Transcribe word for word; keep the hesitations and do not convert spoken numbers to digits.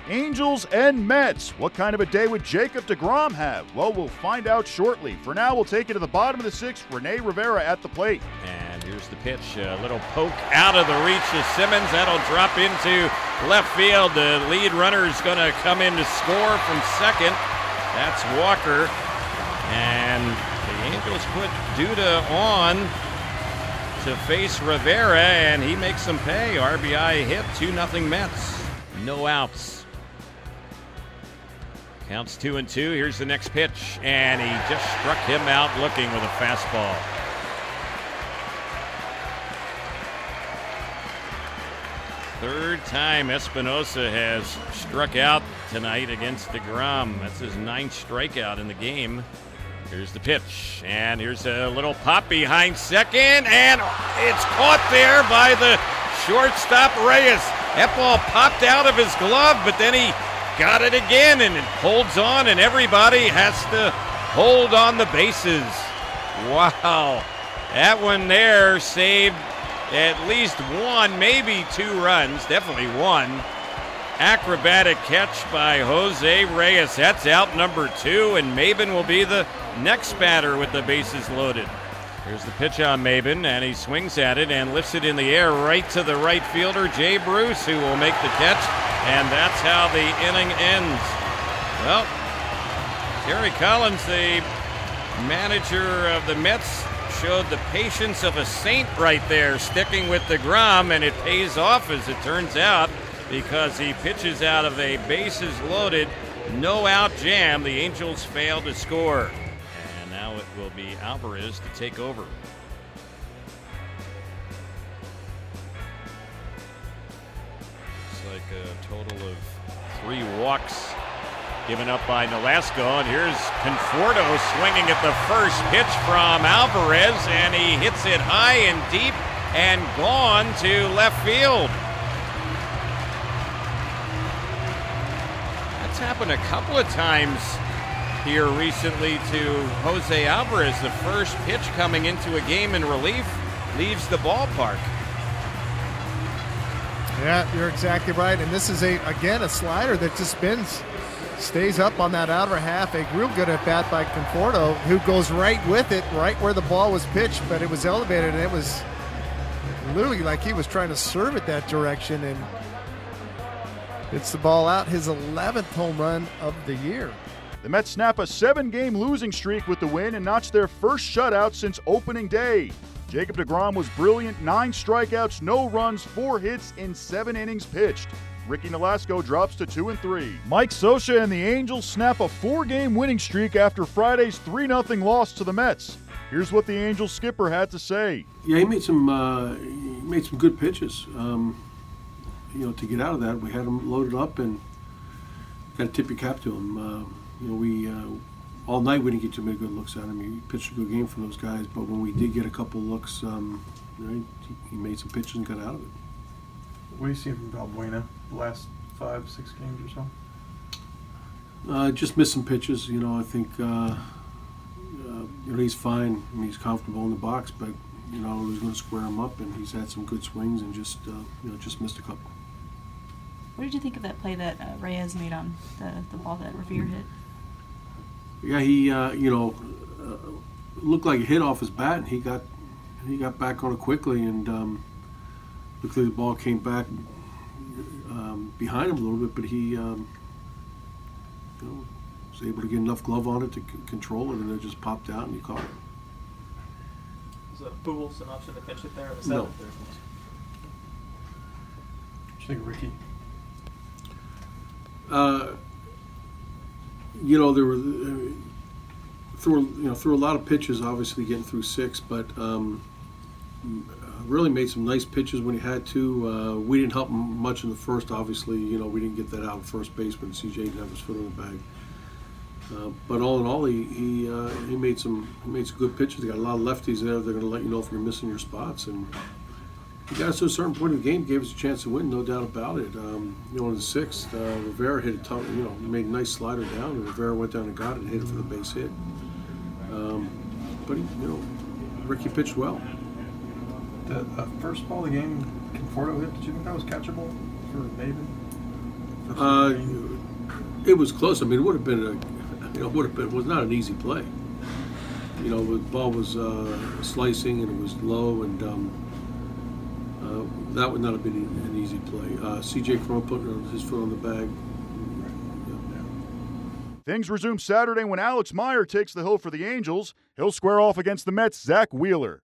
Angels and Mets. What kind of a day would Jacob deGrom have? Well, we'll find out shortly. For now, we'll take it to the bottom of the sixth. Rene Rivera at the plate. And here's the pitch. A little poke out of the reach of Simmons. That'll drop into left field. The lead runner is going to come in to score from second. That's Walker. And the Angels put Duda on to face Rivera, and he makes them pay. R B I hit, two nothing Mets. No outs. Counts two and two. Here's the next pitch, and he just struck him out looking with a fastball. Third time Espinosa has struck out tonight against deGrom. That's his ninth strikeout in the game. Here's the pitch, and here's a little pop behind second, and it's caught there by the shortstop Reyes. That ball popped out of his glove, but then he got it again, and it holds on, and everybody has to hold on the bases. Wow. That one there saved at least one, maybe two runs, definitely one. Acrobatic catch by Jose Reyes. That's out number two, and Maybin will be the next batter with the bases loaded. Here's the pitch on Maybin, and he swings at it and lifts it in the air right to the right fielder, Jay Bruce, who will make the catch, and that's how the inning ends. Well, Terry Collins, the manager of the Mets, showed the patience of a saint right there, sticking with deGrom, and it pays off as it turns out, because he pitches out of a bases loaded, no out jam. The Angels fail to score. And now it will be Alvarez to take over. Looks like a total of three walks given up by Nolasco. And here's Conforto swinging at the first pitch from Alvarez, and he hits it high and deep and gone to left field. That's happened a couple of times here recently to Jose Alvarez. The first pitch coming into a game in relief leaves the ballpark. Yeah, you're exactly right. And this is, a again, a slider that just spins, stays up on that outer half. A real good at bat by Conforto, who goes right with it, right where the ball was pitched, but it was elevated, and it was literally like he was trying to serve it that direction, and hits the ball out. His eleventh home run of the year. The Mets snap a seven-game losing streak with the win and notch their first shutout since opening day. Jacob deGrom was brilliant, nine strikeouts, no runs, four hits in seven innings pitched. Ricky Nolasco drops to two and three. Mike Scioscia and the Angels snap a four-game winning streak after Friday's three nothing loss to the Mets. Here's what the Angels skipper had to say. Yeah, he made some uh, he made some good pitches. Um, you know, to get out of that, we had him loaded up, and got to tip your cap to him. Uh, you know, we uh, all night we didn't get too many good looks at him. He pitched a good game for those guys, but when we did get a couple looks, um, you know, he, he made some pitches and got out of it. What do you see from Valbuena the last five, six games or so? Uh, just missed some pitches. You know, I think uh, uh, you know, he's fine. I mean, he's comfortable in the box, but you know, we're going to square him up, and he's had some good swings and just uh, you know, just missed a couple. What did you think of that play that uh, Reyes made on the, the ball that Revere hit? Yeah, he uh, you know uh, looked like a hit off his bat, and he got he got back on it quickly, and um, looked like the ball came back um, behind him a little bit, but he um, you know, was able to get enough glove on it to c control it, and it just popped out, and he caught it. Was a Pujols an option to pinch it there in the No. seventh? What do you think, Ricky? Uh, you know, there were uh, through you know through a lot of pitches, obviously getting through six, but um, really made some nice pitches when he had to. Uh, we didn't help him much in the first, obviously. You know, we didn't get that out in first base when C J didn't have his foot in the bag. Uh, but all in all, he he, uh, he made some he made some good pitches. They got a lot of lefties there. They're going to let you know if you're missing your spots, and he got us to a certain point in the game, gave us a chance to win, no doubt about it. Um, you know, in the sixth, uh, Rivera hit a tough, you know, made a nice slider down, and Rivera went down and got it and hit it for the base hit. Um, but he, you know, Ricky pitched well. The uh, first ball of the game, Conforto hit. Did you think that was catchable for Maybin? Uh, it was close. I mean, it would have been a, you know, would have been, it was not an easy play. You know, the ball was uh, slicing and it was low, and um, uh, that would not have been an easy play. Uh, C J Cron putting his foot on the bag. Things resume Saturday when Alex Meyer takes the hill for the Angels. He'll square off against the Mets' Zach Wheeler.